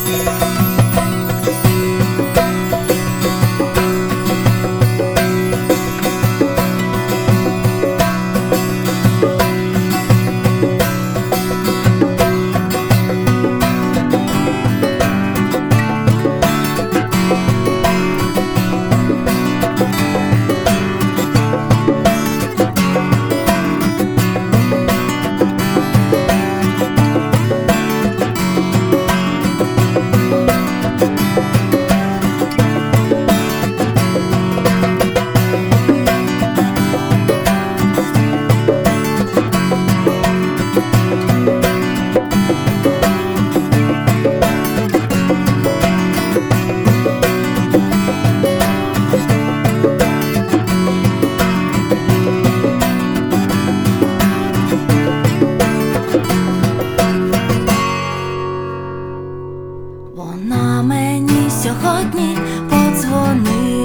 Вона мені сьогодні подзвонила,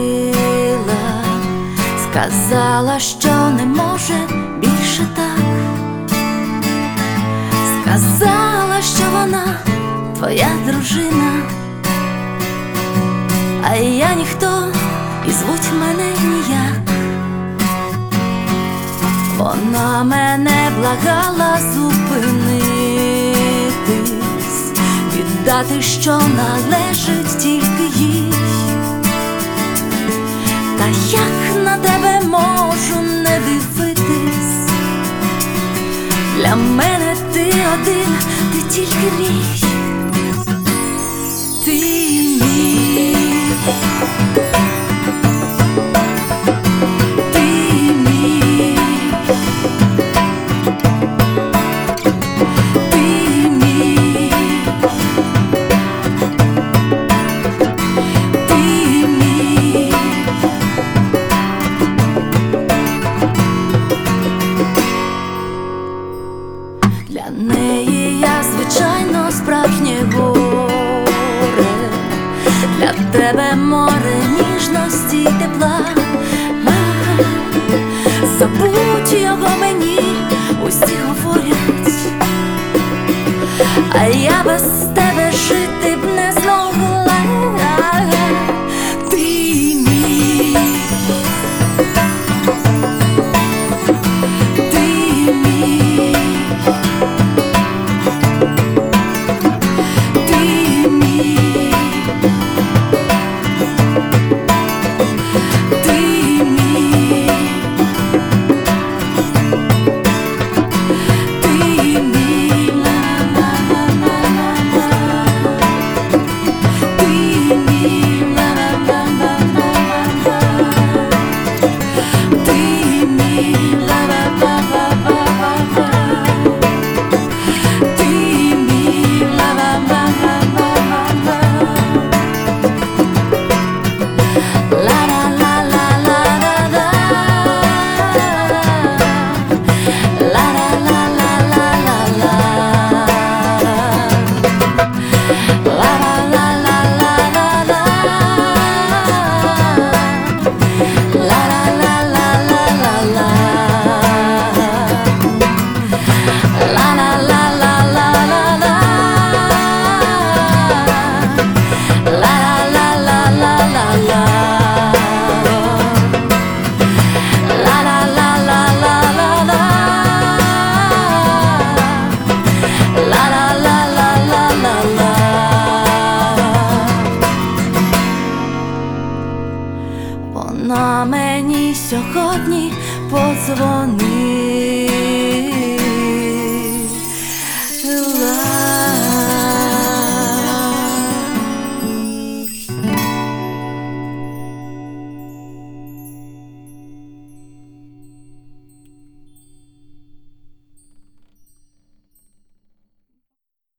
сказала, що не може більше так. Сказала, що вона твоя дружина, а я ніхто, і звуть мене ніяк. Вона мене благала зупинитись, віддати, що належить тільки їй. Та як на тебе можу не дивитись? Для мене ти один, ти тільки мій. Ти мій. Для неї я, звичайно, справжнє горе, для тебе море ніжності й тепла. Забудь його мені, усі говорять, а я без тебе жити б не змогла. Ти мій. Вона мені сьогодні подзвонила,